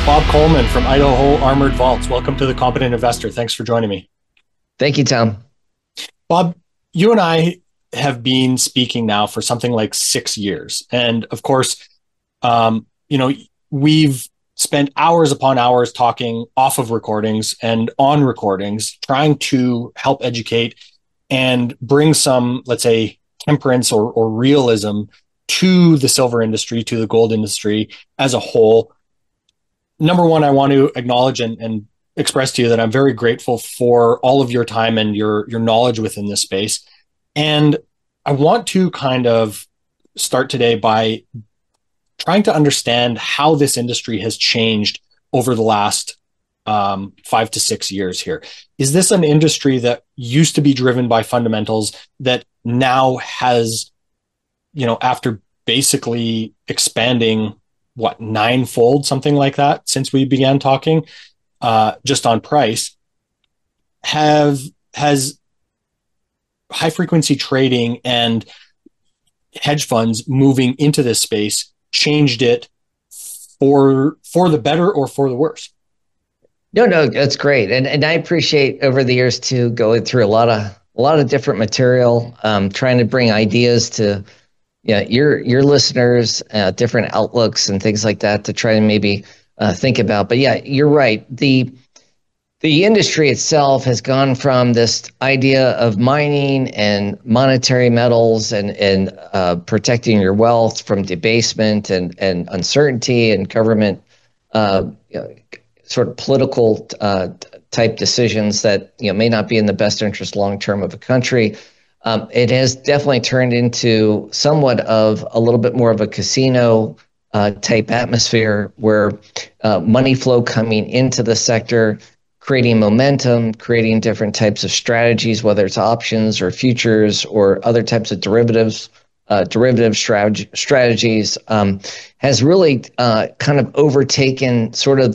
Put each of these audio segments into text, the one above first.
Bob Coleman from Idaho Armored Vaults. Welcome to the Competent Investor. Thanks for joining me. Thank you, Tom. Bob, you and I have been speaking now for something like 6 years. And of course, um, you know, we've spent hours upon hours talking off of recordings and on recordings, trying to help educate and bring some, let's say, temperance or realism to the silver industry, to the gold industry as a whole. Number one, I want to acknowledge and express to you that I'm very grateful for all of your time and your knowledge within this space. And I want to kind of start today by trying to understand how this industry has changed over the last 5 to 6 years here. Is this an industry that used to be driven by fundamentals that now has, after basically expanding ninefold, something like that, since we began talking, just on price, has high frequency trading and hedge funds moving into this space changed it for the better or for the worse? No, that's great, and I appreciate over the years too going through a lot of different material, trying to bring ideas to your listeners, different outlooks and things like that to try and maybe think about. But yeah, you're right. The industry itself has gone from this idea of mining and monetary metals and protecting your wealth from debasement and uncertainty and government sort of political type decisions that may not be in the best interest long term of a country. It has definitely turned into somewhat of a little bit more of a casino type atmosphere where money flow coming into the sector, creating momentum, creating different types of strategies, whether it's options or futures or other types of derivative strategies, has really kind of overtaken sort of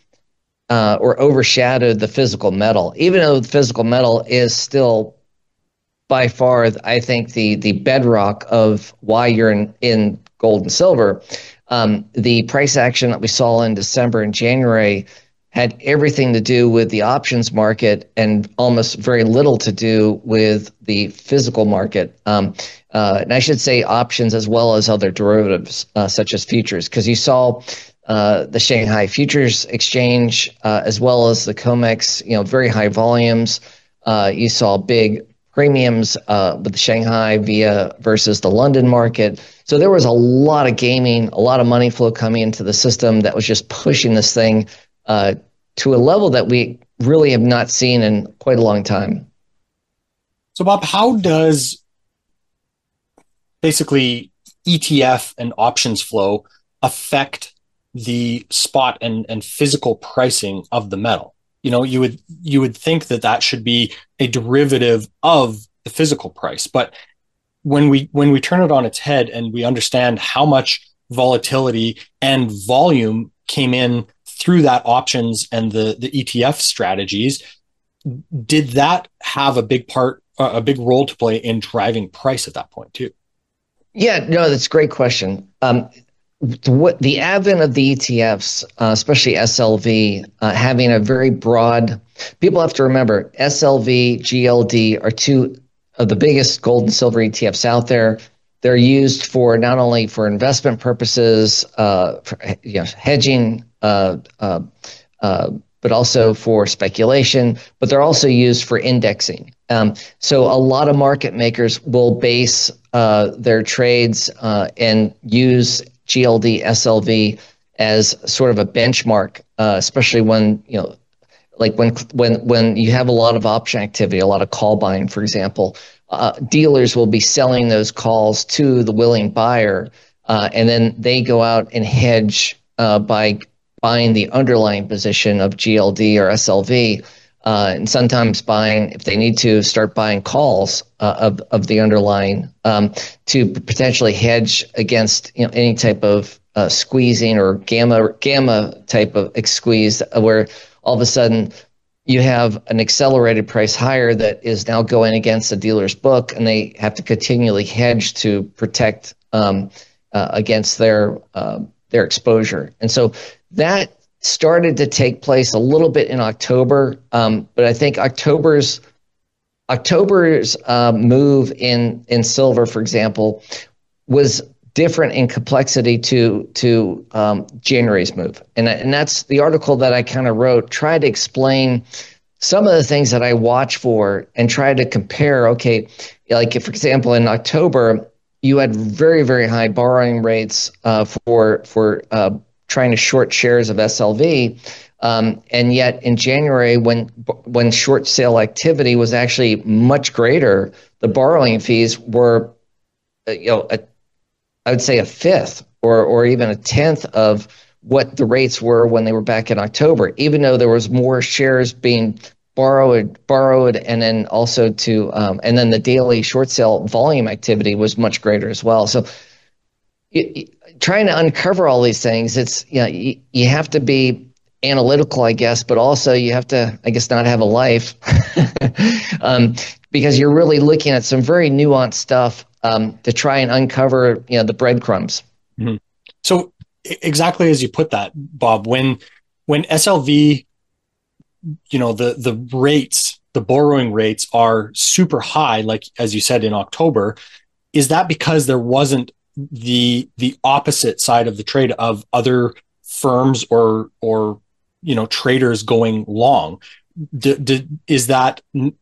or overshadowed the physical metal, even though the physical metal is still by far, I think, the bedrock of why you're in gold and silver. The price action that we saw in December and January had everything to do with the options market and almost very little to do with the physical market. And I should say options as well as other derivatives, such as futures, because you saw the Shanghai Futures Exchange, as well as the COMEX, very high volumes. You saw big premiums with the Shanghai versus the London market. So there was a lot of gaming, a lot of money flow coming into the system that was just pushing this thing to a level that we really have not seen in quite a long time. So, Bob, how does basically ETF and options flow affect the spot and physical pricing of the metal? You would think that should be a derivative of the physical price, but when we turn it on its head and we understand how much volatility and volume came in through that options and the ETF strategies, did that have a big role to play in driving price at that point too? Yeah, no, that's a great question. The advent of the ETFs, especially SLV, having a very broad, people have to remember SLV, GLD are two of the biggest gold and silver ETFs out there. They're used for not only for investment purposes, for, hedging, but also for speculation, but they're also used for indexing. So a lot of market makers will base their trades and use GLD, SLV as sort of a benchmark, especially when when you have a lot of option activity, a lot of call buying, for example. Dealers will be selling those calls to the willing buyer, and then they go out and hedge by buying the underlying position of GLD or SLV, and sometimes buying, if they need to, start buying calls of the underlying to potentially hedge against any type of squeezing or gamma type of squeeze, where all of a sudden you have an accelerated price higher that is now going against the dealer's book, and they have to continually hedge to protect against their exposure. And so that started to take place a little bit in October, but I think October's move in silver, for example, was different in complexity to January's move, and that's the article that I kind of wrote. Tried to explain some of the things that I watch for and try to compare. Okay, like if, for example, in October you had very, very high borrowing rates for trying to short shares of SLV. And yet in January, when short sale activity was actually much greater, the borrowing fees were, I would say a fifth or even a tenth of what the rates were when they were back in October, even though there was more shares being borrowed, and then also and then the daily short sale volume activity was much greater as well. So trying to uncover all these things, it's, you have to be analytical, I guess, but also you have to, I guess, not have a life because you're really looking at some very nuanced stuff to try and uncover, the breadcrumbs. Mm-hmm. So exactly as you put that, Bob, when SLV, the rates, the borrowing rates are super high, like as you said in October, is that because there wasn't the opposite side of the trade of other firms or traders going long? Is that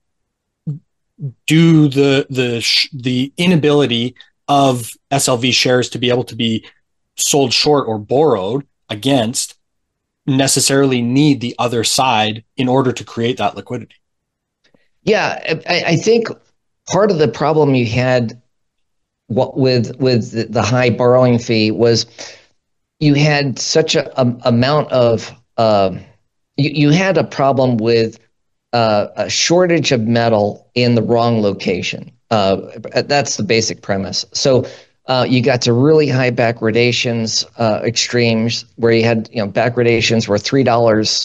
due the inability of SLV shares to be able to be sold short or borrowed against necessarily need the other side in order to create that liquidity? Yeah, I think part of the problem you had with the high borrowing fee was you had such a amount of you had a problem with a shortage of metal in the wrong location. That's the basic premise. So you got to really high backwardations extremes where you had backwardations were $3.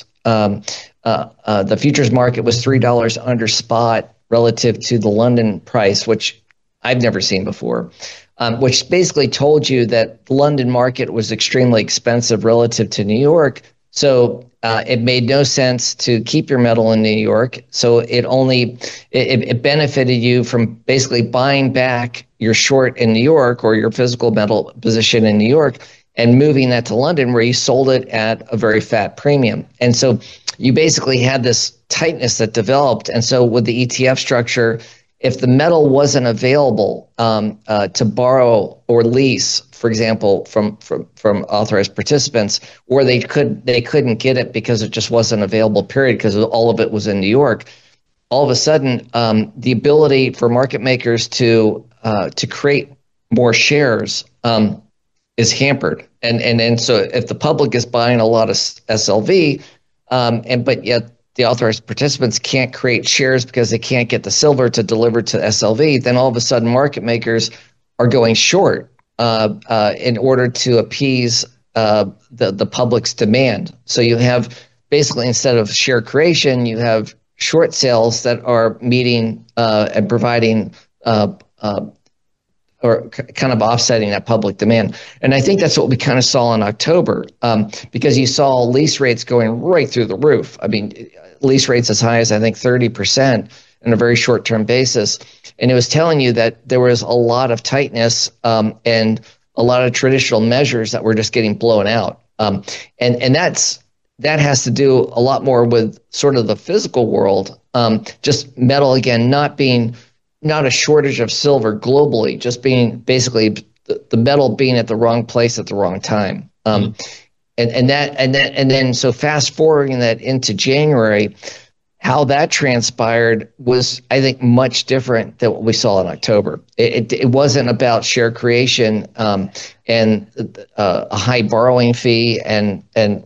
The futures market was $3 under spot relative to the London price, which I've never seen before, which basically told you that the London market was extremely expensive relative to New York. So it made no sense to keep your metal in New York. So it benefited you from basically buying back your short in New York or your physical metal position in New York and moving that to London, where you sold it at a very fat premium. And so you basically had this tightness that developed. And so with the ETF structure, if the metal wasn't available to borrow or lease, for example, from authorized participants, or they couldn't get it because it just wasn't available, period, because all of it was in New York, all of a sudden the ability for market makers to create more shares is hampered. And so if the public is buying a lot of SLV, but yet the authorized participants can't create shares because they can't get the silver to deliver to SLV, then all of a sudden market makers are going short in order to appease the public's demand. So you have basically, instead of share creation, you have short sales that are meeting and providing or kind of offsetting that public demand. And I think that's what we kind of saw in October because you saw lease rates going right through the roof. I mean, lease rates as high as, I think, 30% on a very short-term basis. And it was telling you that there was a lot of tightness and a lot of traditional measures that were just getting blown out. And that has to do a lot more with sort of the physical world, just metal, again, not a shortage of silver globally, just being basically the metal being at the wrong place at the wrong time. And then so fast forwarding that into January, how that transpired was, I think, much different than what we saw in October. It wasn't about share creation and a high borrowing fee and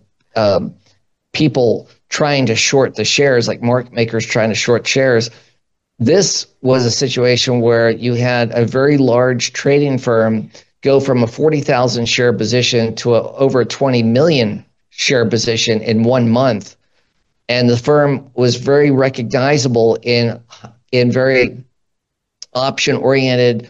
people trying to short the shares, like market makers trying to short shares. This was a situation where you had a very large trading firm go from a 40,000 share position to over a 20 million share position in 1 month. And the firm was very recognizable in very option-oriented,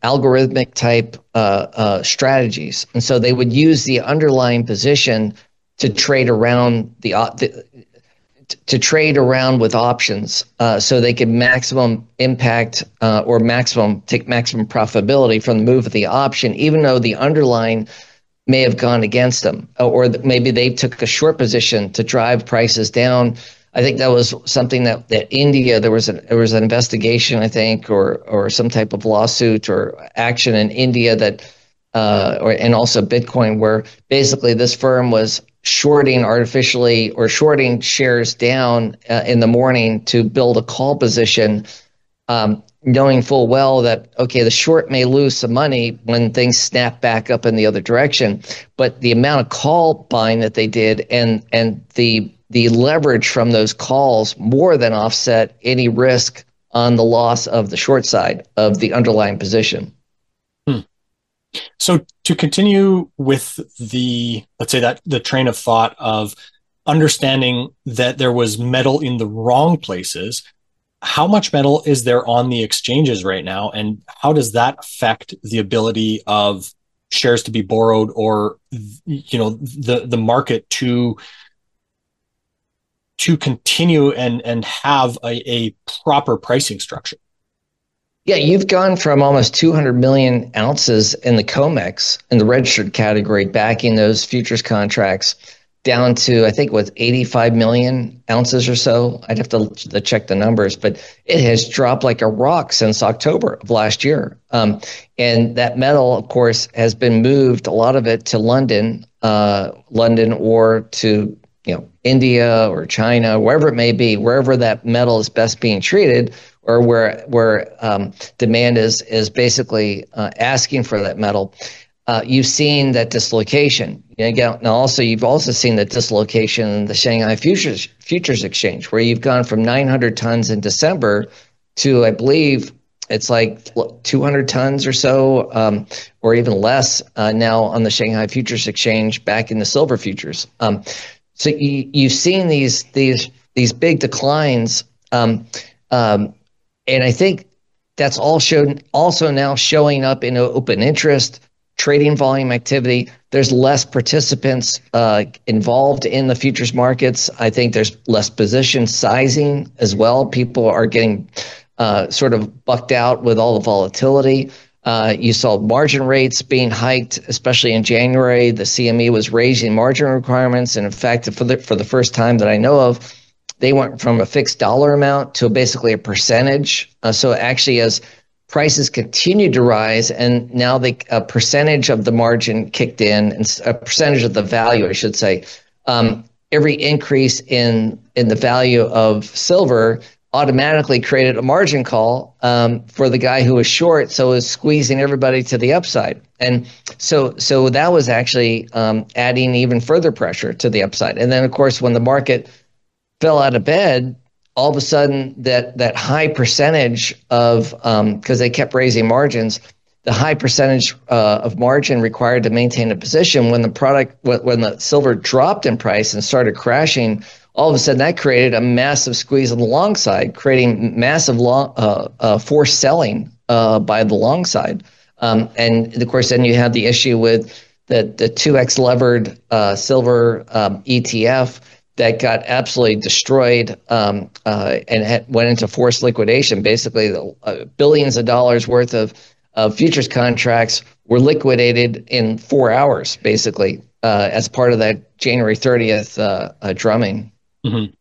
algorithmic type strategies. And so they would use the underlying position to trade around to trade around with options, so they could maximum impact or take maximum profitability from the move of the option, even though the underlying may have gone against them, or maybe they took a short position to drive prices down. I think that was something that India, there was an investigation, I think, or some type of lawsuit or action in India that, and also Bitcoin, where basically this firm was shorting artificially or shorting shares down in the morning to build a call position, knowing full well that, okay, the short may lose some money when things snap back up in the other direction, but the amount of call buying that they did and the leverage from those calls more than offset any risk on the loss of the short side of the underlying position. So to continue with let's say that the train of thought of understanding that there was metal in the wrong places, how much metal is there on the exchanges right now, and how does that affect the ability of shares to be borrowed, or the market to continue and have a proper pricing structure? Yeah, you've gone from almost 200 million ounces in the COMEX in the registered category backing those futures contracts down to, I think, 85 million ounces or so. I'd have to check the numbers, but it has dropped like a rock since October of last year. And that metal, of course, has been moved, a lot of it to London or to India or China, wherever it may be, wherever that metal is best being treated, or where demand is basically asking for that metal. You've seen that dislocation. Now, also you've also seen that dislocation in the Shanghai Futures Exchange, where you've gone from 900 tons in December to, I believe, it's like 200 tons or so, or even less now on the Shanghai Futures Exchange, back in the silver futures. So you've seen these big declines, and I think that's also now showing up in open interest, trading volume activity. There's less participants involved in the futures markets. I think there's less position sizing as well. People are getting sort of bucked out with all the volatility. You saw margin rates being hiked, especially in January. The CME was raising margin requirements, and in fact, for the first time that I know of, they went from a fixed dollar amount to basically a percentage. So actually, as prices continued to rise, and now a percentage of the margin kicked in, and a percentage of the value, I should say. Every increase in the value of silver automatically created a margin call for the guy who was short, so it was squeezing everybody to the upside. And so that was actually adding even further pressure to the upside. And then, of course, when the market fell out of bed, all of a sudden that high percentage of, because they kept raising margins, the high percentage of margin required to maintain a position when the silver dropped in price and started crashing, all of a sudden that created a massive squeeze on the long side, creating massive forced selling by the long side. And of course, then you have the issue with the 2x levered silver ETF that got absolutely destroyed and went into forced liquidation. Basically, billions of dollars worth of futures contracts were liquidated in 4 hours, basically, as part of that January 30th drumming. Mm-hmm.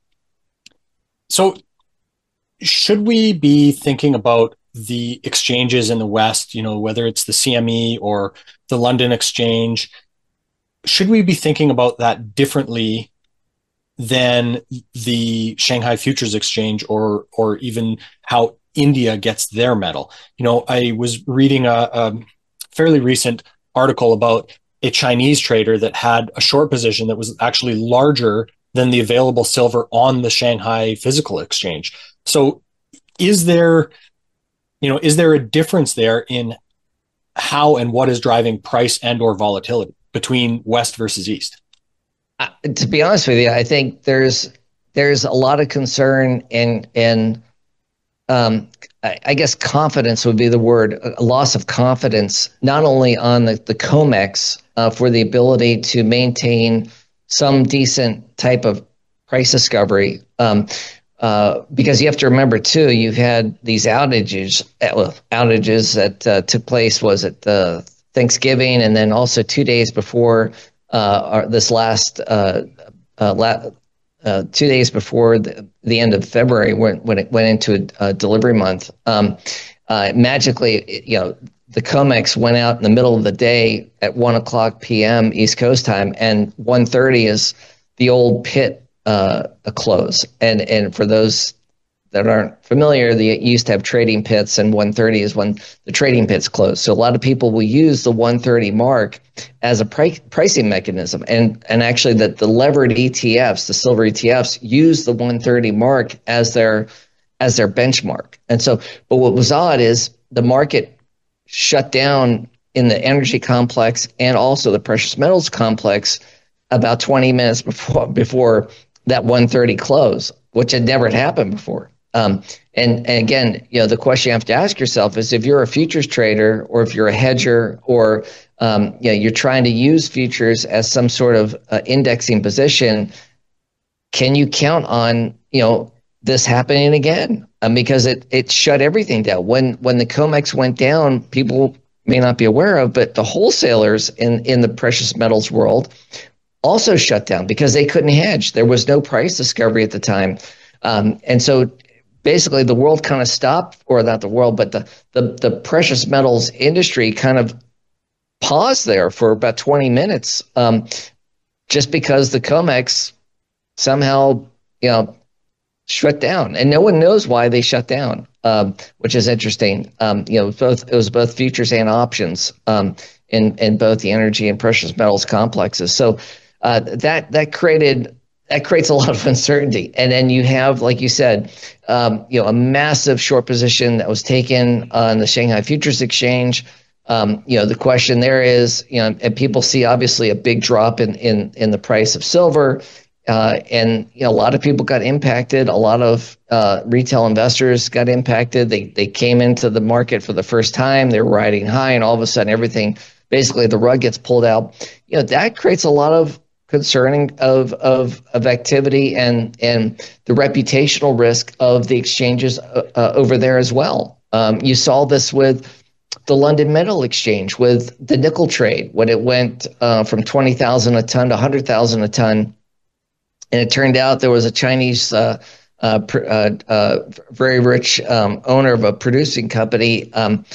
So should we be thinking about the exchanges in the West, whether it's the CME or the London Exchange, should we be thinking about that differently than the Shanghai Futures Exchange, or even how India gets their metal? I was reading a fairly recent article about a Chinese trader that had a short position that was actually larger than the available silver on the Shanghai Physical Exchange. So is there a difference there in how and what is driving price and or volatility between West versus East? To be honest with you, I think there's a lot of concern and I guess confidence would be the word, a loss of confidence, not only on the COMEX for the ability to maintain some decent type of price discovery. Because you have to remember too, you've had these outages that took place, was it Thanksgiving, and then also 2 days before this last 2 days before the end of February, when it went into a delivery month. Magically, the COMEX went out in the middle of the day at 1:00 p.m. East Coast time, and 1:30 is the old pit close. And for those that aren't familiar, they used to have trading pits, and 1:30 is when the trading pits close. So a lot of people will use the 1:30 mark as a pricing mechanism, and actually that the levered ETFs, the silver ETFs, use the 1:30 mark as their benchmark. And so, but what was odd is the market shut down in the energy complex and also the precious metals complex about 20 minutes before that 1:30 close, which had never happened before. And again, the question you have to ask yourself is, if you're a futures trader, or if you're a hedger, or you're trying to use futures as some sort of indexing position, can you count on this happening again? Because it shut everything down. When the COMEX went down, people may not be aware of, but the wholesalers in the precious metals world also shut down because they couldn't hedge. There was no price discovery at the time. And so basically the world kind of stopped, or not the world, but the precious metals industry kind of paused there for about 20 minutes, just because the COMEX somehow, shut down, and no one knows why they shut down, which is interesting. It was both futures and options in both the energy and precious metals complexes. So that creates a lot of uncertainty. And then you have, like you said, a massive short position that was taken on the Shanghai Futures Exchange. The question there is, and people see obviously a big drop in the price of silver. And a lot of people got impacted. A lot of retail investors got impacted. They came into the market for the first time. They were riding high, and all of a sudden, everything, basically, the rug gets pulled out. That creates a lot of concerning of activity and the reputational risk of the exchanges over there as well. You saw this with the London Metal Exchange, with the nickel trade, when it went from 20,000 a ton to 100,000 a ton. And it turned out there was a Chinese very rich owner of a producing company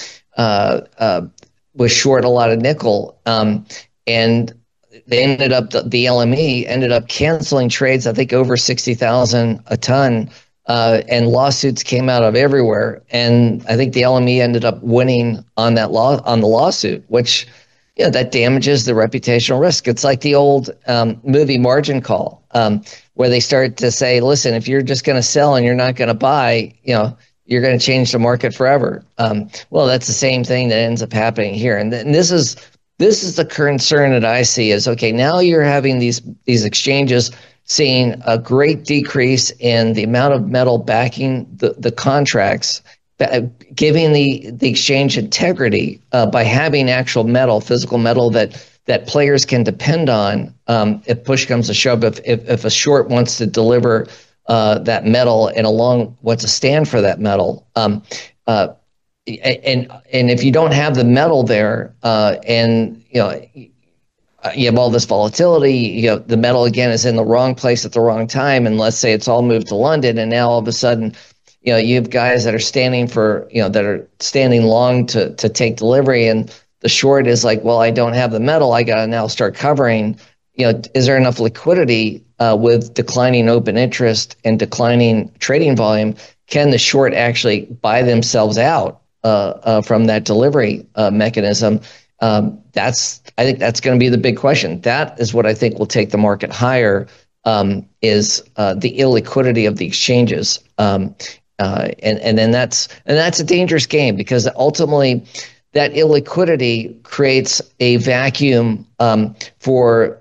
was short a lot of nickel. And they ended up, the LME ended up canceling trades, I think over 60,000 a ton, and lawsuits came out of everywhere. And I think the LME ended up winning on the lawsuit, which that damages the reputational risk. It's like the old movie Margin Call, where they start to say, listen, if you're just going to sell and you're not going to buy, you're going to change the market forever. Well, that's the same thing that ends up happening here. And this is the concern that I see is, okay, now you're having these exchanges seeing a great decrease in the amount of metal backing the contracts, giving the exchange integrity by having actual metal, physical metal that players can depend on if push comes to shove. If a short wants to deliver that metal, and a long wants to stand for that metal, and if you don't have the metal there, and you have all this volatility, the metal again is in the wrong place at the wrong time, and let's say it's all moved to London, and now all of a sudden, you have guys that are standing long to take delivery, and the short is like, well, I don't have the metal, I got to now start covering. Is there enough liquidity with declining open interest and declining trading volume? Can the short actually buy themselves out from that delivery mechanism? I think that's going to be the big question. That is what I think will take the market higher, is the illiquidity of the exchanges. And then that's a dangerous game, because ultimately that illiquidity creates a vacuum for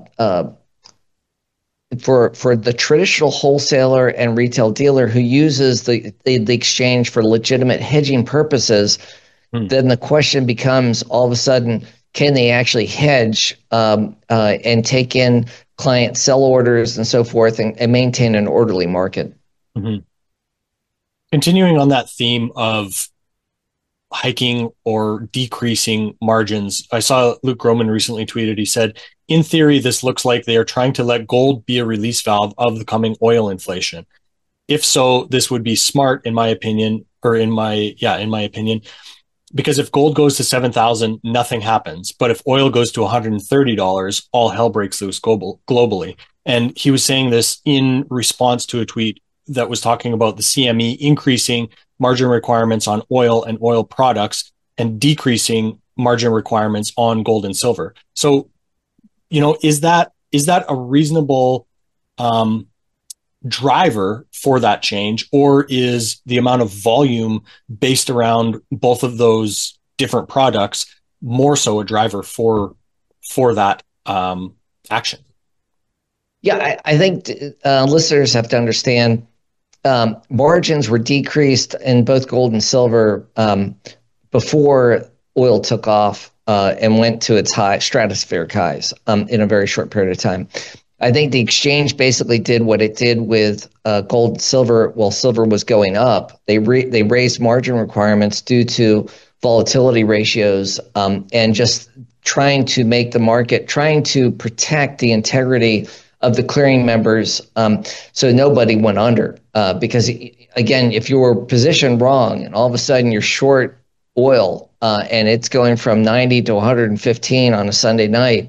the traditional wholesaler and retail dealer who uses the exchange for legitimate hedging purposes. Then the question becomes, all of a sudden, can they actually hedge and take in client sell orders and so forth, and maintain an orderly market. Mm-hmm. Continuing on that theme of hiking or decreasing margins, I saw Luke Gromen recently tweeted, he said, in theory, this looks like they are trying to let gold be a release valve of the coming oil inflation. If so, this would be smart, in my opinion, in my opinion, because if gold goes to 7,000, nothing happens. But if oil goes to $130, all hell breaks loose globally. And he was saying this in response to a tweet that was talking about the CME increasing margin requirements on oil and oil products and decreasing margin requirements on gold and silver. So, is that a reasonable driver for that change, or is the amount of volume based around both of those different products more so a driver for that action? Yeah, I think listeners have to understand margins were decreased in both gold and silver before oil took off and went to its stratospheric highs in a very short period of time. I think the exchange basically did what it did with gold and silver while silver was going up. They raised margin requirements due to volatility ratios and just trying to make the market, trying to protect the integrity of the clearing members so nobody went under. Because, again, if you were positioned wrong and all of a sudden you're short oil and it's going from 90 to 115 on a Sunday night,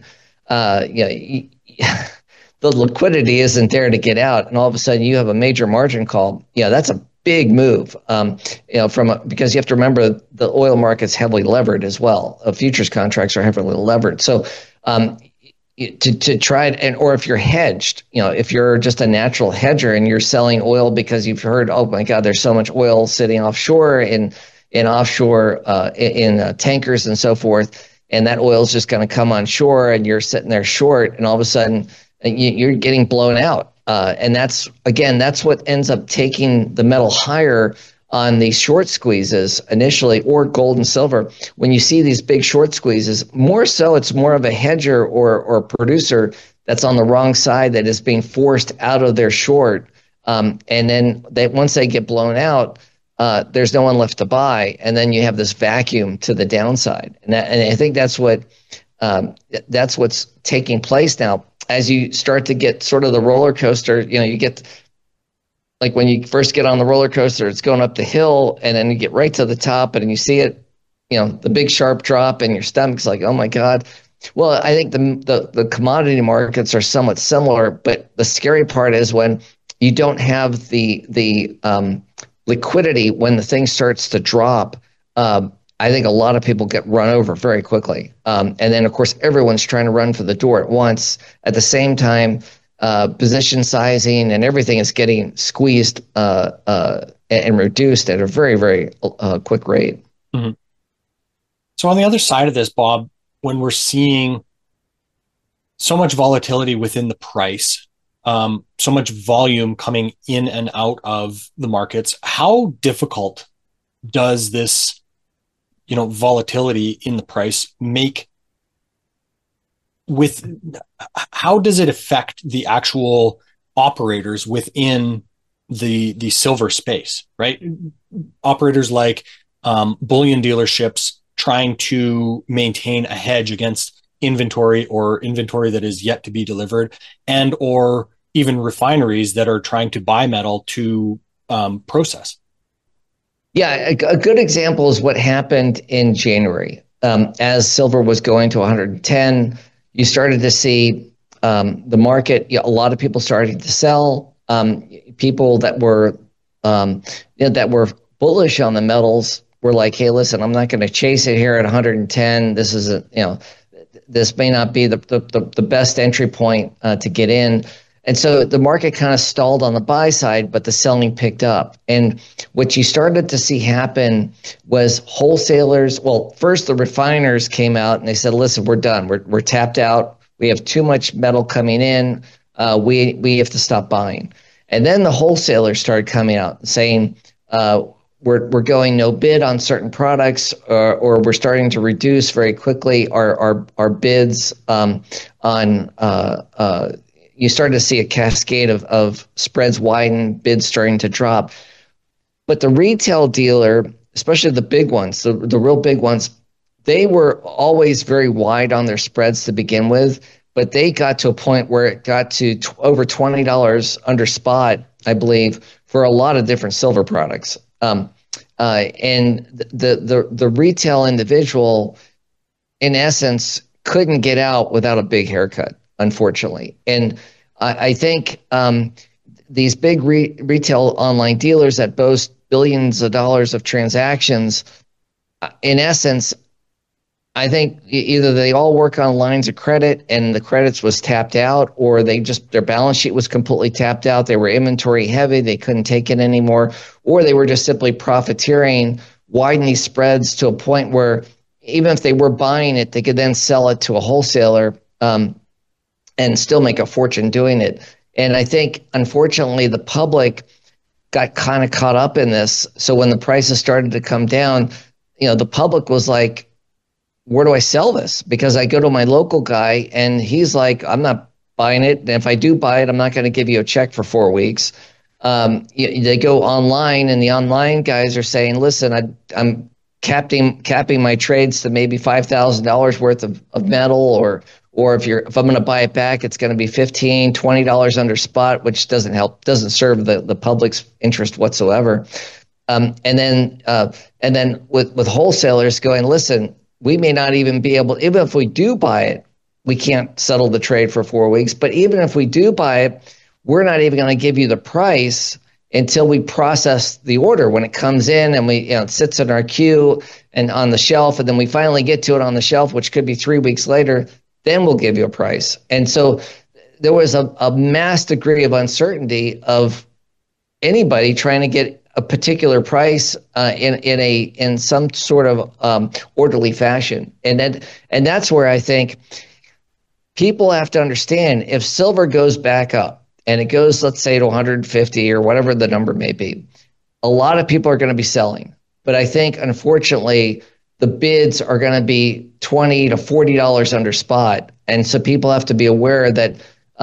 the liquidity isn't there to get out, and all of a sudden you have a major margin call. That's a big move. Because you have to remember the oil market's heavily levered as well. Futures contracts are heavily levered. So to try it, or if you're hedged, if you're just a natural hedger and you're selling oil because you've heard, oh my God, there's so much oil sitting offshore in offshore in tankers and so forth, and that oil is just going to come on shore, and you're sitting there short, and all of a sudden you're getting blown out. And that's what ends up taking the metal higher on these short squeezes initially, or gold and silver. When you see these big short squeezes, more so it's more of a hedger or producer that's on the wrong side that is being forced out of their short. And then once they get blown out, there's no one left to buy. And then you have this vacuum to the downside. And I think that's what's taking place now. As you start to get sort of the roller coaster, you get like when you first get on the roller coaster, it's going up the hill, and then you get right to the top, and you see it, the big sharp drop, and your stomach's like, oh my God. Well, I think the commodity markets are somewhat similar, but the scary part is when you don't have the liquidity when the thing starts to drop. I think a lot of people get run over very quickly. And then, of course, everyone's trying to run for the door at once. At the same time, position sizing and everything is getting squeezed and reduced at a very, very quick rate. Mm-hmm. So on the other side of this, Bob, when we're seeing so much volatility within the price, so much volume coming in and out of the markets, how difficult does this volatility in the price how does it affect the actual operators within the silver space, right? Operators like bullion dealerships trying to maintain a hedge against inventory that is yet to be delivered, and or even refineries that are trying to buy metal to process. Yeah, a good example is what happened in January. As silver was going to 110, you started to see the market. A lot of people started to sell. People that were bullish on the metals were like, "Hey, listen, I'm not going to chase it here at 110. This is this may not be the best entry point to get in." And so the market kind of stalled on the buy side, but the selling picked up. And what you started to see happen was wholesalers. Well, first the refiners came out and they said, "Listen, we're done. We're tapped out. We have too much metal coming in. We have to stop buying." And then the wholesalers started coming out saying, "We're going no bid on certain products, or we're starting to reduce very quickly our bids on." you started to see a cascade of spreads widen, bids starting to drop. But the retail dealer, especially the big ones, the real big ones, they were always very wide on their spreads to begin with, but they got to a point where it got to over $20 under spot, I believe, for a lot of different silver products. And the retail individual, in essence, couldn't get out without a big haircut, unfortunately. And I think these big retail online dealers that boast billions of dollars of transactions, in essence, I think either they all work on lines of credit and the credits was tapped out, or their balance sheet was completely tapped out. They were inventory heavy. They couldn't take it anymore, or they were just simply profiteering, widening these spreads to a point where even if they were buying it, they could then sell it to a wholesaler and still make a fortune doing it. And I think, unfortunately, the public got kind of caught up in this. So when the prices started to come down, the public was like, where do I sell this? Because I go to my local guy and he's like, I'm not buying it. And if I do buy it, I'm not going to give you a check for 4 weeks. They go online and the online guys are saying, listen, I'm capping my trades to maybe $5,000 worth of metal, or if I'm going to buy it back, it's going to be $15, $20 under spot, which doesn't serve the public's interest whatsoever. And then with wholesalers going, listen, we may not even be able, even if we do buy it, we can't settle the trade for 4 weeks. But even if we do buy it, we're not even going to give you the price until we process the order. When it comes in and it sits in our queue and on the shelf, and then we finally get to it on the shelf, which could be 3 weeks later, then we'll give you a price. And so there was a mass degree of uncertainty of anybody trying to get a particular price in some sort of orderly fashion, and that's where I think people have to understand, if silver goes back up and it goes, let's say, to 150 or whatever the number may be, a lot of people are going to be selling. But I think, unfortunately, the bids are going to be $20 to $40 under spot, and so people have to be aware that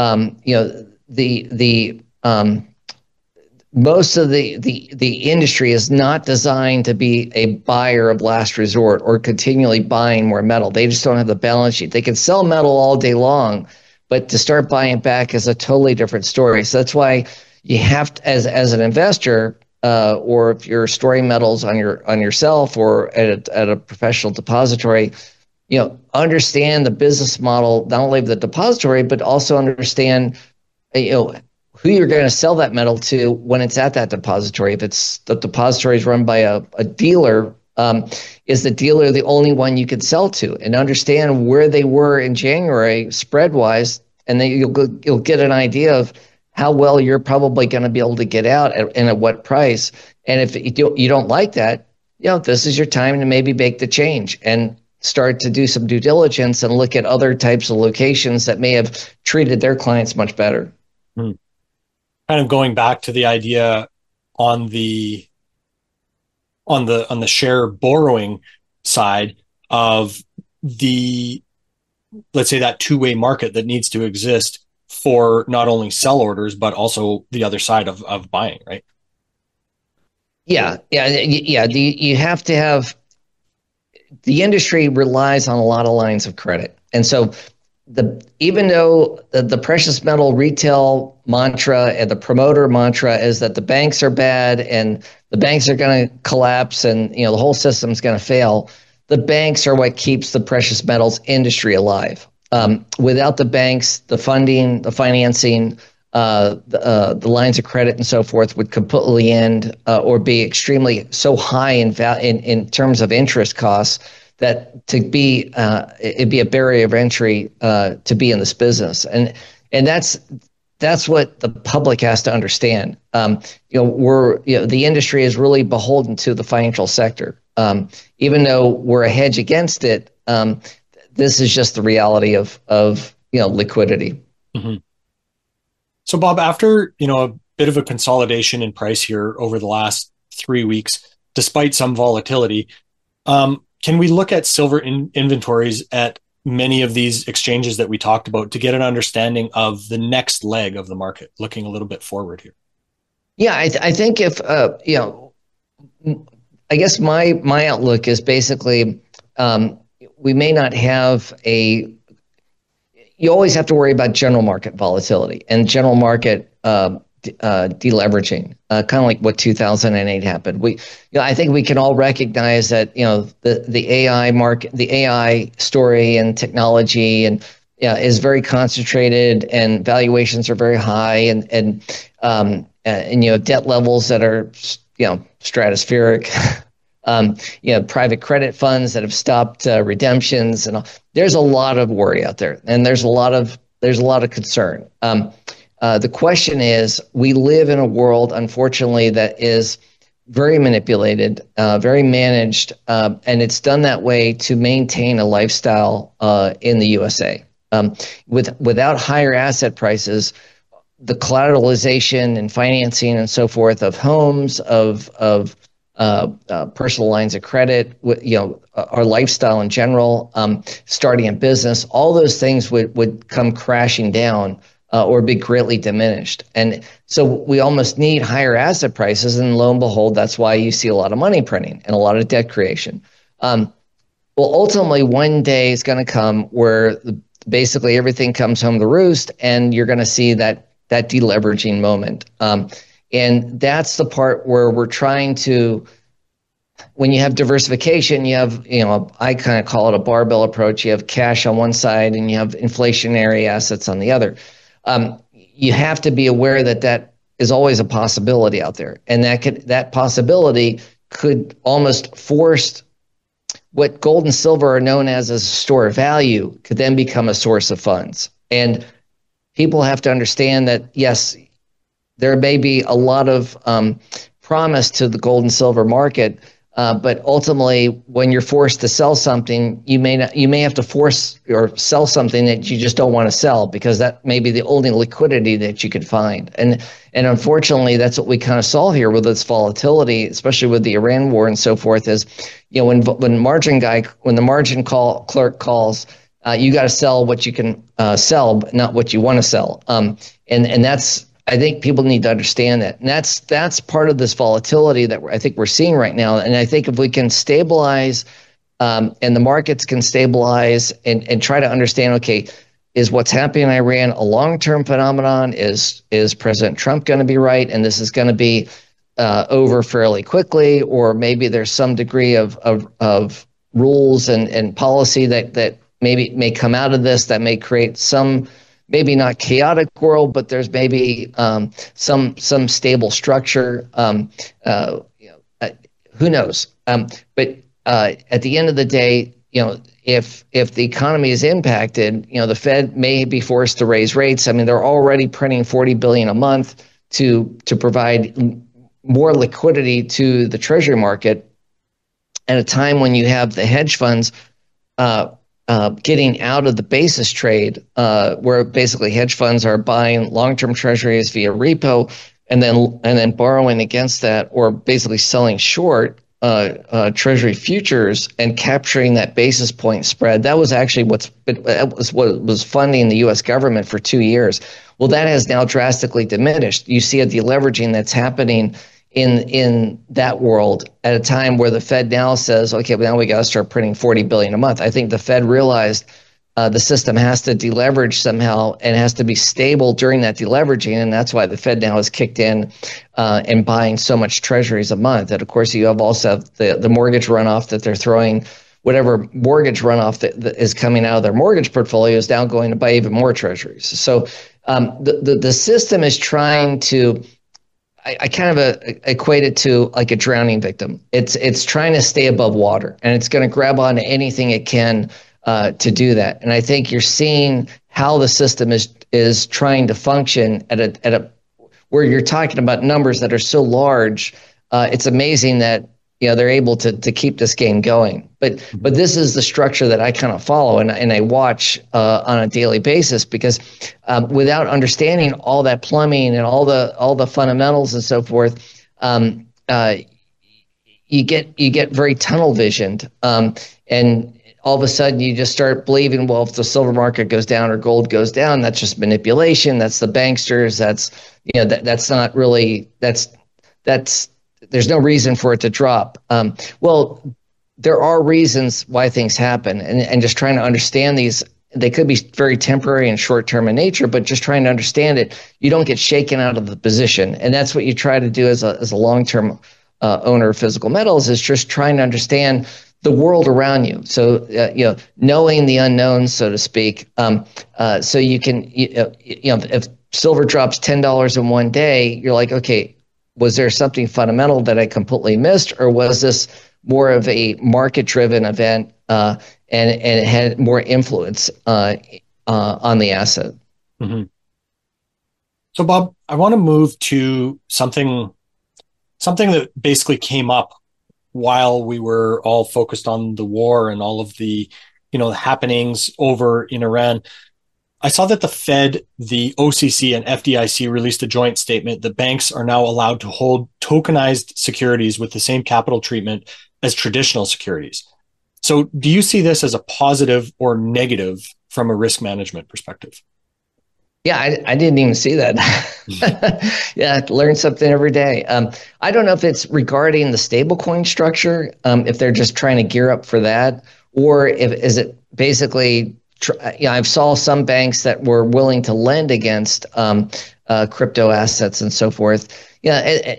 most of the industry is not designed to be a buyer of last resort or continually buying more metal. They just don't have the balance sheet. They can sell metal all day long, but to start buying back is a totally different story. So that's why you have to, as an investor, or if you're storing metals on yourself or at a professional depository, understand the business model, not only of the depository, but also understand, who you're going to sell that metal to when it's at that depository. If it's the depository is run by a dealer, is the dealer the only one you could sell to? And understand where they were in January spread wise, and then you'll get an idea of how well you're probably going to be able to get out and at what price. And if you don't like that, this is your time to maybe make the change and start to do some due diligence and look at other types of locations that may have treated their clients much better. Kind of going back to the idea on the share borrowing side of the, let's say, that two-way market that needs to exist for not only sell orders, but also the other side of buying, right? Yeah. You have to have, the industry relies on a lot of lines of credit. And so even though the precious metal retail mantra and the promoter mantra is that the banks are bad and the banks are going to collapse and the whole system is going to fail, the banks are what keeps the precious metals industry alive. Without the banks, the funding, the financing, the lines of credit and so forth would completely end or be extremely so high in terms of interest costs that it'd be a barrier of entry to be in this business, and that's what the public has to understand. The industry is really beholden to the financial sector, even though we're a hedge against it. This is just the reality of liquidity. Mm-hmm. So, Bob, after a bit of a consolidation in price here over the last 3 weeks, despite some volatility, can we look at silver inventories at many of these exchanges that we talked about to get an understanding of the next leg of the market, looking a little bit forward here? Yeah, I think if I guess my outlook is basically we may not have a. You always have to worry about general market volatility and general market deleveraging, kind of like what 2008 happened. I think we can all recognize that the AI market, the AI story and technology, and is very concentrated, and valuations are very high, and debt levels that are stratospheric. Private credit funds that have stopped redemptions, and there's a lot of worry out there, and there's a lot of concern. The question is, we live in a world, unfortunately, that is very manipulated, very managed, and it's done that way to maintain a lifestyle in the USA. Without higher asset prices, the collateralization and financing and so forth of homes, of personal lines of credit, our lifestyle in general, starting a business, all those things would come crashing down or be greatly diminished. And so we almost need higher asset prices, and lo and behold, that's why you see a lot of money printing and a lot of debt creation. Well, ultimately, one day is going to come where basically everything comes home to roost, and you're going to see that deleveraging moment. And that's the part where we're trying to, when you have diversification, you have, I kind of call it a barbell approach. You have cash on one side and you have inflationary assets on the other. You have to be aware that is always a possibility out there. And that possibility could almost force what gold and silver are known as a store of value could then become a source of funds. And people have to understand that, yes, there may be a lot of promise to the gold and silver market, but ultimately, when you're forced to sell something, you may have to force or sell something that you just don't want to sell, because that may be the only liquidity that you could find. And unfortunately, that's what we kind of saw here with this volatility, especially with the Iran war and so forth. Is when the margin clerk calls, you got to sell what you can sell, but not what you want to sell. And that's, I think people need to understand that. And that's part of this volatility that I think we're seeing right now. And I think if we can stabilize and the markets can stabilize and try to understand, okay, is what's happening in Iran a long-term phenomenon? Is President Trump going to be right, and this is going to be over fairly quickly? Or maybe there's some degree of rules and policy that maybe may come out of this that may create some, maybe not chaotic world, but there's maybe some stable structure. Who knows? But at the end of the day, if the economy is impacted, the Fed may be forced to raise rates. I mean, they're already printing $40 billion a month to provide more liquidity to the Treasury market at a time when you have the hedge funds getting out of the basis trade, where basically hedge funds are buying long-term treasuries via repo and then borrowing against that, or basically selling short treasury futures and capturing that basis point spread. That was actually what was funding the U.S. government for 2 years. Well, that has now drastically diminished. You see a deleveraging that's happening in that world at a time where the Fed now says, okay, well, now we got to start printing $40 billion a month. I think the Fed realized the system has to deleverage somehow and has to be stable during that deleveraging, and that's why the Fed now has kicked in and buying so much treasuries a month. And of course, you have also the mortgage runoff that they're throwing. Whatever mortgage runoff that is coming out of their mortgage portfolio is now going to buy even more treasuries. So the system is trying to. I kind of equate it to like a drowning victim. It's trying to stay above water, and it's going to grab onto anything it can to do that. And I think you're seeing how the system is trying to function at a where you're talking about numbers that are so large. It's amazing that they're able to keep this game going. But this is the structure that I kind of follow and I watch on a daily basis, because without understanding all that plumbing and all the fundamentals and so forth, you get very tunnel visioned. And all of a sudden you just start believing, well, if the silver market goes down or gold goes down, that's just manipulation. That's the banksters. That's, that's not really, there's no reason for it to drop. Well, there are reasons why things happen, and just trying to understand these. They could be very temporary and short-term in nature, but just trying to understand it, you don't get shaken out of the position. And that's what you try to do as a long-term owner of physical metals, is just trying to understand the world around you. So, knowing the unknown, so to speak. So you can, if silver drops $10 in one day, you're like, okay, was there something fundamental that I completely missed, or was this more of a market-driven event, and it had more influence on the asset? Mm-hmm. So, Bob, I want to move to something that basically came up while we were all focused on the war and all of the, happenings over in Iran. I saw that the Fed, the OCC, and FDIC released a joint statement that banks are now allowed to hold tokenized securities with the same capital treatment as traditional securities. So do you see this as a positive or negative from a risk management perspective? Yeah, I didn't even see that. Yeah, learn something every day. I don't know if it's regarding the stablecoin structure, if they're just trying to gear up for that, or is it basically, I saw some banks that were willing to lend against crypto assets and so forth. Yeah,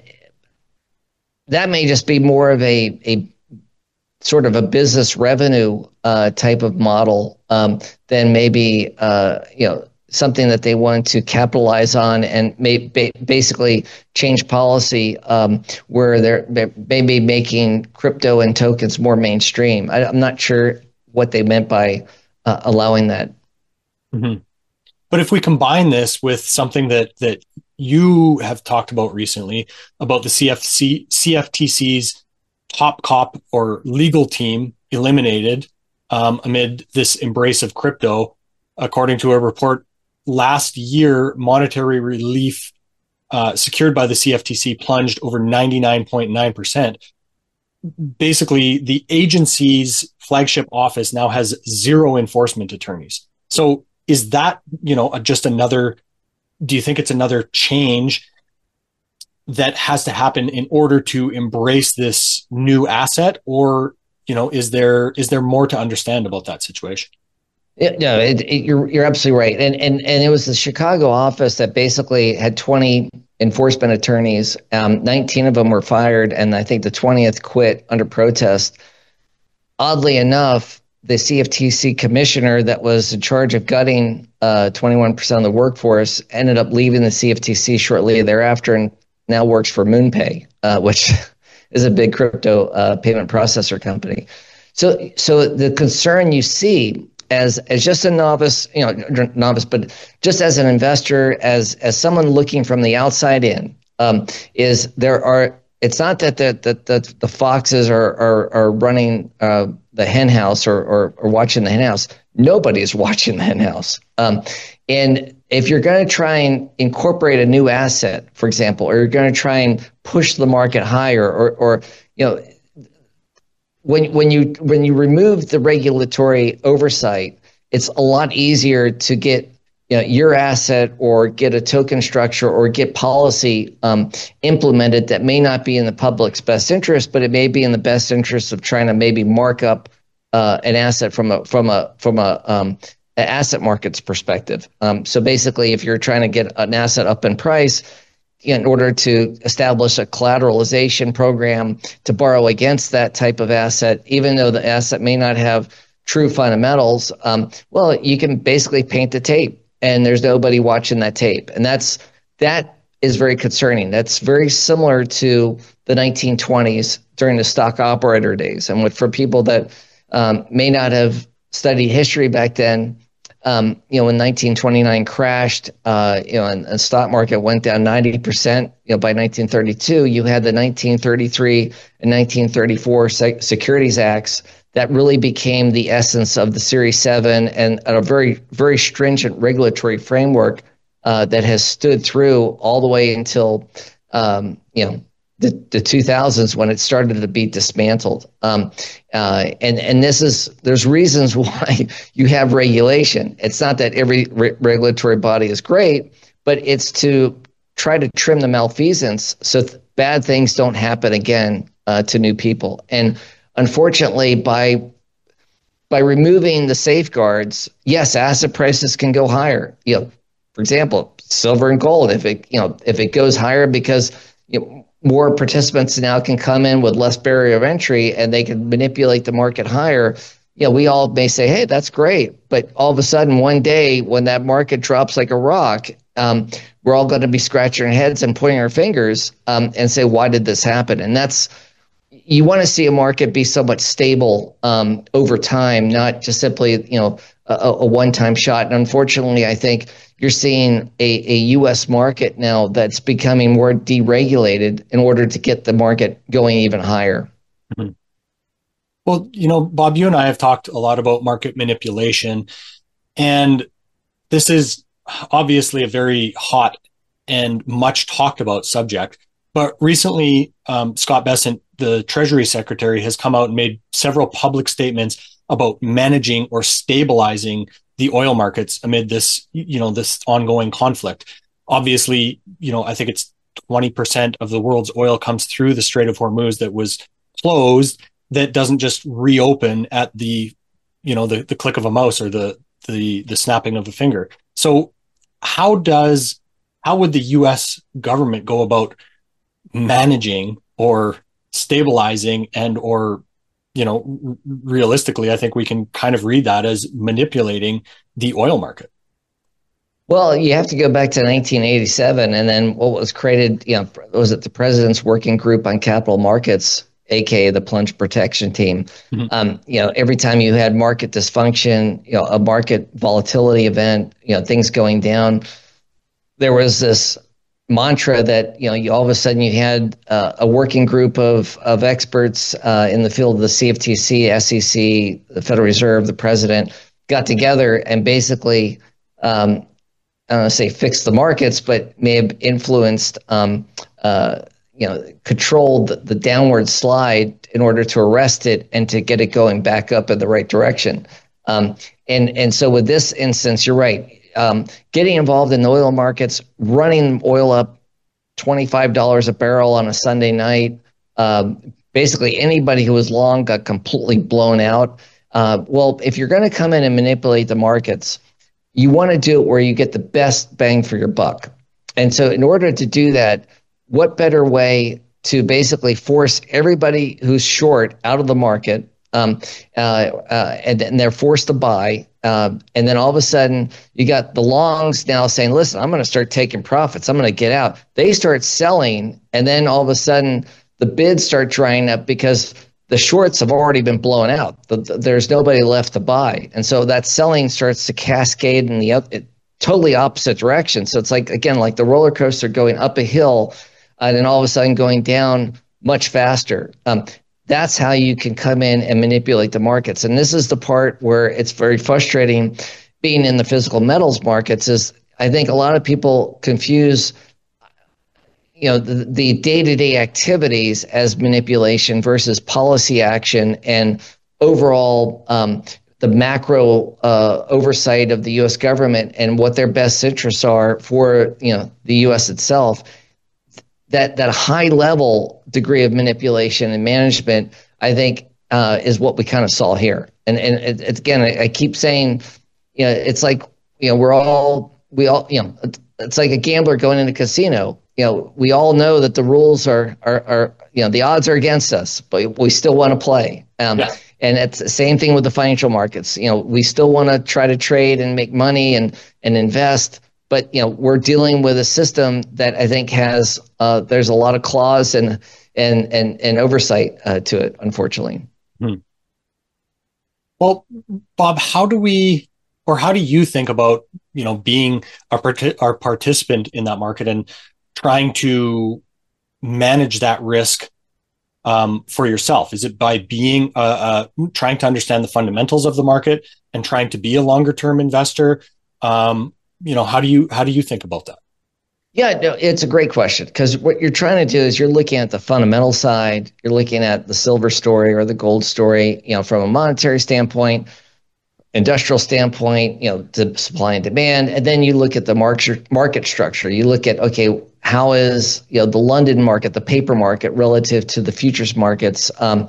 that may just be more of a sort of a business revenue type of model than maybe something that they want to capitalize on and basically change policy where they're maybe making crypto and tokens more mainstream. I'm not sure what they meant by allowing that. Mm-hmm. But if we combine this with something that you have talked about recently about the CFTC's top cop or legal team eliminated amid this embrace of crypto, according to a report last year, monetary relief secured by the CFTC plunged over 99.9%. Basically, the agency's flagship office now has 0 enforcement attorneys. So is that, just another, do you think it's another change that has to happen in order to embrace this new asset? Or, is there more to understand about that situation? No, you're absolutely right. And it was the Chicago office that basically had 20 enforcement attorneys. 19 of them were fired, and I think the 20th quit under protest. Oddly enough, the CFTC commissioner that was in charge of gutting 21% of the workforce ended up leaving the CFTC shortly thereafter and now works for MoonPay, which is a big crypto payment processor company. So the concern you see as just a novice, but just as an investor, as someone looking from the outside in, is it's not that the foxes are running the hen house or watching the hen house. Nobody's watching the hen house. And if you're going to try and incorporate a new asset, for example, or you're going to try and push the market higher, or when you remove the regulatory oversight, it's a lot easier to get your asset or get a token structure or get policy implemented that may not be in the public's best interest, but it may be in the best interest of trying to maybe mark up an asset from a asset markets perspective. So basically, if you're trying to get an asset up in price, in order to establish a collateralization program to borrow against that type of asset, even though the asset may not have true fundamentals, well, you can basically paint the tape, and there's nobody watching that tape. And that is very concerning. That's very similar to the 1920s during the stock operator days. And for people that may not have studied history back then, when 1929 crashed, and the stock market went down 90%, by 1932, you had the 1933 and 1934 Securities Acts that really became the essence of the Series 7 and a very, very stringent regulatory framework that has stood through all the way until, the 2000s when it started to be dismantled. And there's reasons why you have regulation. It's not that every regulatory body is great, but it's to try to trim the malfeasance so bad things don't happen again to new people. And unfortunately, by removing the safeguards, yes, asset prices can go higher. For example, silver and gold. If it goes higher because more participants now can come in with less barrier of entry and they can manipulate the market higher. We all may say, hey, that's great. But all of a sudden, one day when that market drops like a rock, we're all going to be scratching our heads and pointing our fingers and say, why did this happen? And you want to see a market be somewhat stable over time, not just simply, a one-time shot. And unfortunately, I think you're seeing a U.S. market now that's becoming more deregulated in order to get the market going even higher. Mm-hmm. Well, Bob, you and I have talked a lot about market manipulation, and this is obviously a very hot and much talked about subject. But recently, Scott Bessent, the Treasury Secretary, has come out and made several public statements about managing or stabilizing the oil markets amid this, this ongoing conflict. Obviously, I think it's 20% of the world's oil comes through the Strait of Hormuz that was closed, that doesn't just reopen at the click of a mouse or the snapping of a finger. So how would the US government go about managing or stabilizing or realistically, I think we can kind of read that as manipulating the oil market? Well, you have to go back to 1987, and then what was created, was it the President's Working Group on Capital Markets, aka the Plunge Protection Team. Mm-hmm. Every time you had market dysfunction, a market volatility event, things going down, there was this mantra that you all of a sudden you had a working group of experts in the field of the CFTC, SEC, the Federal Reserve, the president got together and basically, I don't want to say fixed the markets, but may have influenced, controlled the downward slide in order to arrest it and to get it going back up in the right direction. And so with this instance, you're right. Getting involved in the oil markets, running oil up $25 a barrel on a Sunday night. Basically, anybody who was long got completely blown out. Well, if you're going to come in and manipulate the markets, you want to do it where you get the best bang for your buck. And so in order to do that, what better way to basically force everybody who's short out of the market, and they're forced to buy. And then all of a sudden, you got the longs now saying, listen, I'm going to start taking profits. I'm going to get out. They start selling. And then all of a sudden, the bids start drying up because the shorts have already been blown out. There's nobody left to buy. And so that selling starts to cascade in the totally opposite direction. So it's like the roller coaster going up a hill and then all of a sudden going down much faster. That's how you can come in and manipulate the markets. And this is the part where it's very frustrating being in the physical metals markets is I think a lot of people confuse, the day-to-day activities as manipulation versus policy action and overall the macro oversight of the U.S. government and what their best interests are for, the U.S. itself. That high level degree of manipulation and management, I think, is what we kind of saw here. And again, I keep saying, it's like, we all, it's like a gambler going in a casino. We all know that the rules are the odds are against us, but we still want to play. Yeah. And it's the same thing with the financial markets. We still want to try to trade and make money and invest. But we're dealing with a system that I think has there's a lot of clause and oversight to it, unfortunately. Well, Bob, how do you think about being a participant in that market and trying to manage that risk for yourself? Is it by being trying to understand the fundamentals of the market and trying to be a longer term investor? How do you think about that? Yeah, no, it's a great question because what you're trying to do is you're looking at the fundamental side, you're looking at the silver story or the gold story, from a monetary standpoint, industrial standpoint, to supply and demand, and then you look at the market structure. You look at, okay, how is the London market, the paper market, relative to the futures markets,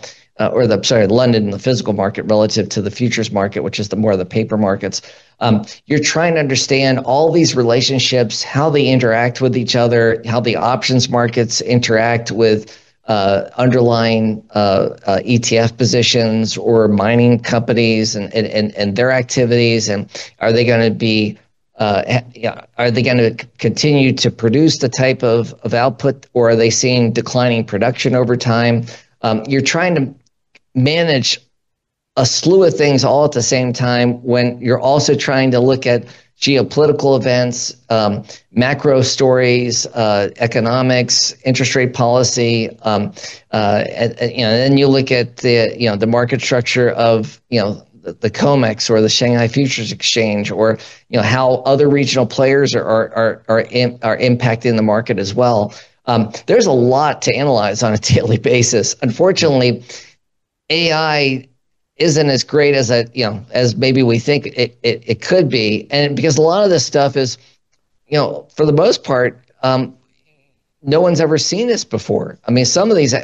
London, the physical market, relative to the futures market, which is the more of the paper markets. You're trying to understand all these relationships, how they interact with each other, how the options markets interact with underlying ETF positions or mining companies and their activities, and are they going to be are they going to continue to produce the type of output, or are they seeing declining production over time? You're trying to manage a slew of things all at the same time when you're also trying to look at geopolitical events, macro stories, economics, interest rate policy, and then you look at the market structure of the COMEX or the Shanghai Futures Exchange, or how other regional players are impacting the market as well. There's a lot to analyze on a daily basis. Unfortunately, AI isn't as great as maybe we think it could be, and because a lot of this stuff is, for the most part, no one's ever seen this before. I mean, some of these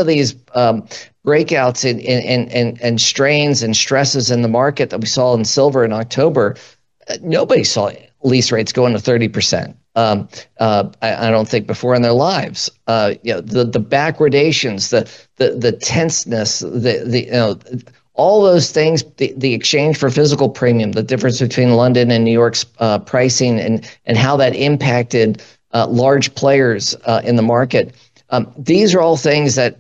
breakouts and strains and stresses in the market that we saw in silver in October, nobody saw lease rates going to 30%. I don't think before in their lives. The backwardations, the tenseness, all those things, the exchange for physical premium, the difference between London and New York's pricing, and how that impacted large players in the market. These are all things that,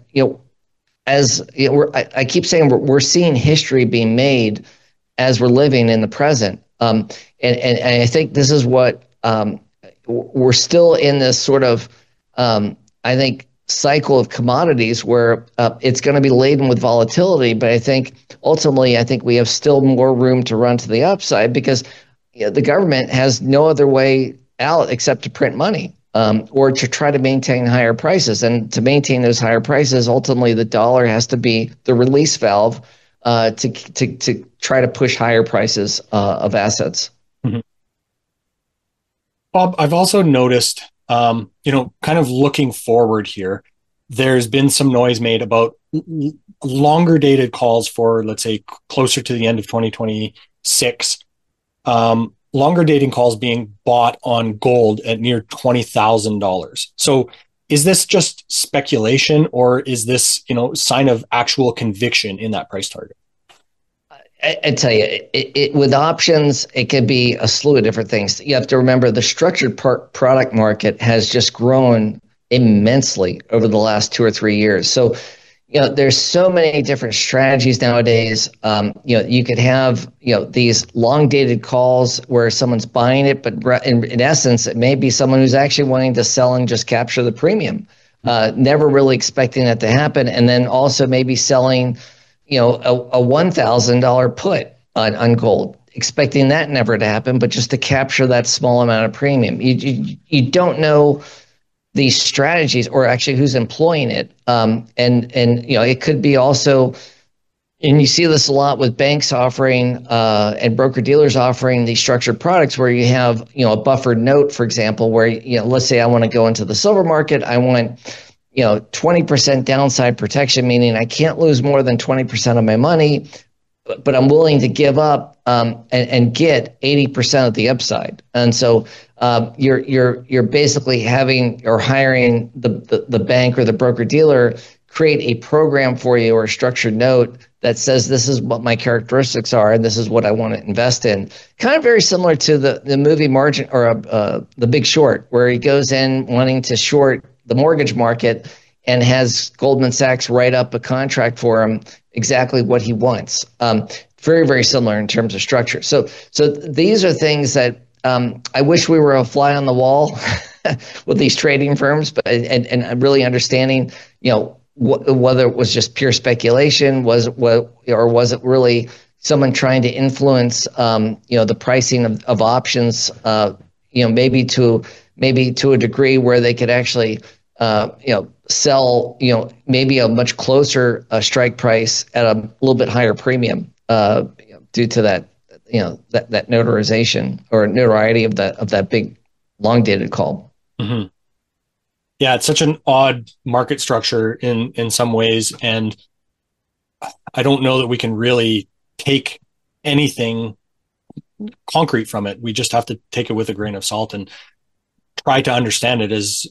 I keep saying we're seeing history being made as we're living in the present. And I think this is what we're still in this sort of, I think, cycle of commodities where it's going to be laden with volatility. But I think ultimately, we have still more room to run to the upside because the government has no other way out except to print money, or to try to maintain higher prices. And to maintain those higher prices, ultimately the dollar has to be the release valve to try to push higher prices of assets. Mm-hmm. Bob, I've also noticed, kind of looking forward here, there's been some noise made about longer dated calls for, let's say, closer to the end of 2026. Longer dating calls being bought on gold at near $20,000. So is this just speculation, or is this, sign of actual conviction in that price target? I tell you, with options, it could be a slew of different things. You have to remember the structured product market has just grown immensely over the last 2 or 3 years. So, there's so many different strategies nowadays. You could have, these long dated calls where someone's buying it, but in essence, it may be someone who's actually wanting to sell and just capture the premium, never really expecting that to happen. And then also maybe selling, a $1,000 put on gold, expecting that never to happen, but just to capture that small amount of premium. You don't know these strategies, or actually who's employing it. And it could be also, and you see this a lot with banks offering and broker dealers offering these structured products where you have, a buffered note, for example, where, let's say I want to go into the silver market. I want, 20% downside protection, meaning I can't lose more than 20% of my money, but I'm willing to give up and get 80% of the upside. And so you're basically having or hiring the bank or the broker dealer create a program for you, or a structured note that says this is what my characteristics are and this is what I want to invest in. Kind of very similar to the movie Margin, or The Big Short, where he goes in wanting to short the mortgage market and has Goldman Sachs write up a contract for him exactly what he wants. Very, very similar in terms of structure. So these are things that I wish we were a fly on the wall with these trading firms, but and really understanding, whether it was just pure speculation, or was it really someone trying to influence, the pricing of options, maybe to a degree where they could actually sell maybe a much closer strike price at a little bit higher premium due to that that notarization or notoriety of that big long dated call. Mm-hmm. Yeah, it's such an odd market structure in some ways, and I don't know that we can really take anything concrete from it. We just have to take it with a grain of salt and try to understand it as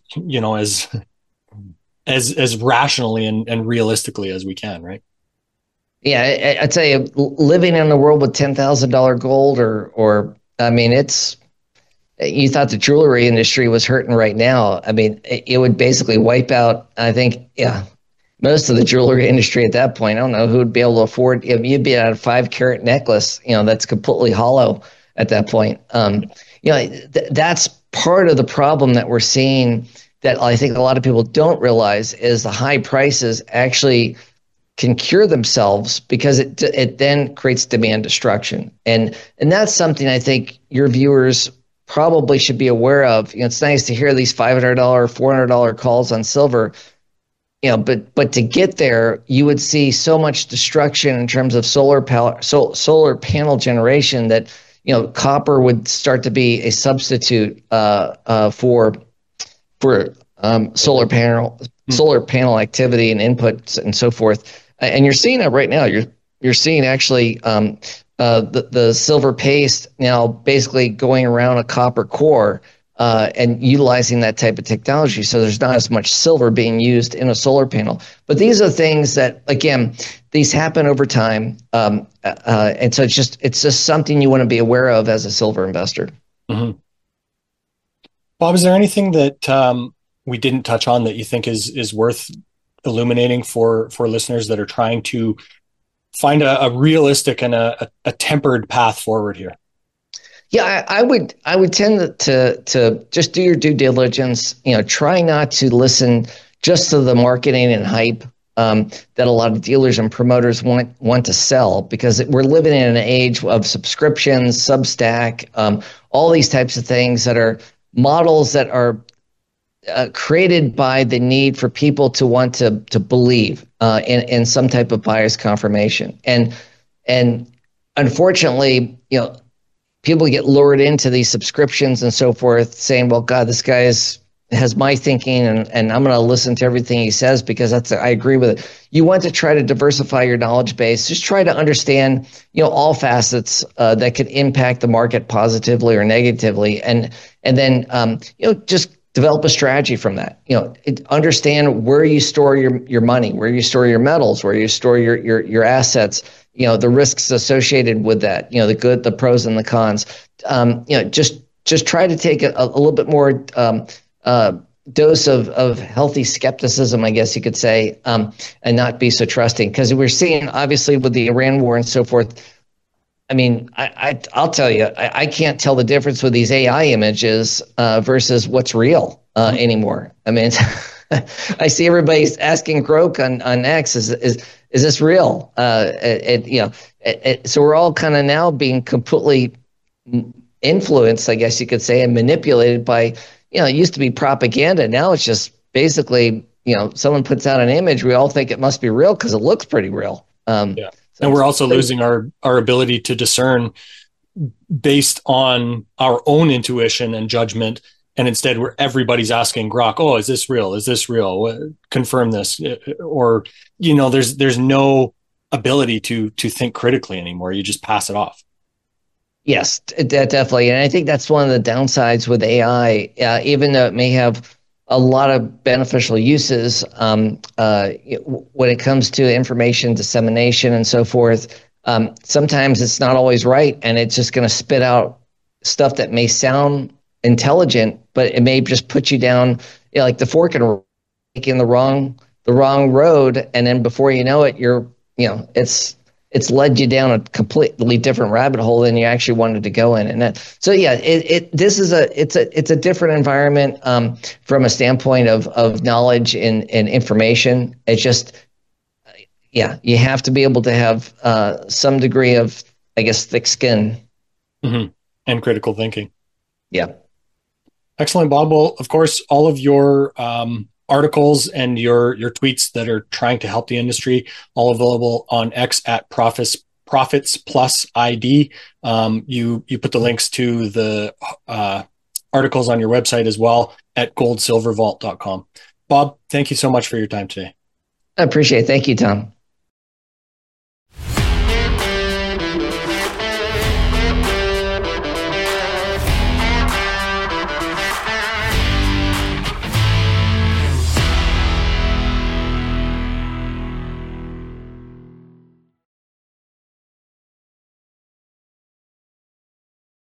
as rationally and realistically as we can, right? Yeah, I'd say living in a world with $10,000 gold, or I mean, you thought the jewelry industry was hurting right now. I mean, it would basically wipe out, I think, most of the jewelry industry at that point. I don't know who would be able to afford. You'd be at a 5 carat necklace, that's completely hollow at that point. That's part of the problem that we're seeing that I think a lot of people don't realize is the high prices actually can cure themselves because it then creates demand destruction. And that's something I think your viewers probably should be aware of. It's nice to hear these $500, $400 calls on silver, but to get there, you would see so much destruction in terms of solar panel generation that copper would start to be a substitute for solar panel activity and inputs and so forth. And you're seeing that right now. You're seeing actually the silver paste now basically going around a copper core and utilizing that type of technology. So there's not as much silver being used in a solar panel. But these are things that, again, these happen over time. And so it's just something you want to be aware of as a silver investor. Mm-hmm. Bob, is there anything that we didn't touch on that you think is worth illuminating for listeners that are trying to find a realistic and a tempered path forward here? Yeah, I would tend to just do your due diligence. Try not to listen just to the marketing and hype that a lot of dealers and promoters want to sell, because we're living in an age of subscriptions, Substack, all these types of things that are models that are created by the need for people to want to believe in some type of bias confirmation, and unfortunately, people get lured into these subscriptions and so forth, saying, "Well, God, this guy has my thinking, and I'm going to listen to everything he says because I agree with it." You want to try to diversify your knowledge base. Just try to understand, all facets that could impact the market positively or negatively, and then just develop a strategy from that. Understand where you store your money, where you store your metals, where you store your assets. The risks associated with that. The good, the pros, and the cons. Just try to take a little bit more dose of healthy skepticism, I guess you could say, and not be so trusting. Because we're seeing, obviously, with the Iran war and so forth. I mean, I'll tell you, I can't tell the difference with these AI images versus what's real anymore. I mean, I see everybody's asking Grok on X, is this real? So we're all kind of now being completely influenced, I guess you could say, and manipulated by, it used to be propaganda. Now it's just basically, someone puts out an image, we all think it must be real because it looks pretty real. Yeah. And we're also losing our ability to discern based on our own intuition and judgment. And instead, everybody's asking Grok, "Oh, is this real? Is this real? Confirm this." Or, there's no ability to think critically anymore. You just pass it off. Yes, definitely. And I think that's one of the downsides with AI, even though it may have a lot of beneficial uses when it comes to information dissemination and so forth. Sometimes it's not always right, and it's just going to spit out stuff that may sound intelligent, but it may just put you down, like the fork in the wrong road, and then before you know it, it's led you down a completely different rabbit hole than you actually wanted to go in. And so, yeah, it's a different environment from a standpoint of knowledge and information. It's just, you have to be able to have some degree of, I guess, thick skin. Mm-hmm. And critical thinking. Yeah. Excellent, Bob. Well, of course, all of your articles and your tweets that are trying to help the industry, all available on X at Profits Plus ID. You put the links to the articles on your website as well at goldsilvervault.com. Bob, thank you so much for your time today. I appreciate it. Thank you, Tom.